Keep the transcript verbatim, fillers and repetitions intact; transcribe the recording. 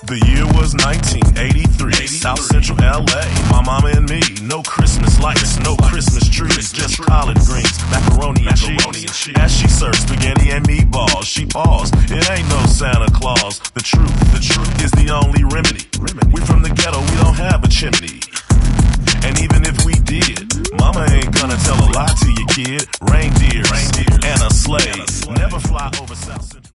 The year was nineteen eighty-three, South Central L A. My mama and me, no Christmas lights, no Christmas trees, just collard greens, macaroni and cheese. As she served spaghetti and meatballs, she paused. It ain't no Santa Claus. The truth, the truth is the only remedy. We from the ghetto, we don't have a chimney. And even if we did, mama ain't gonna tell a lie to your kid. Reindeers and a sleigh never fly over South Central.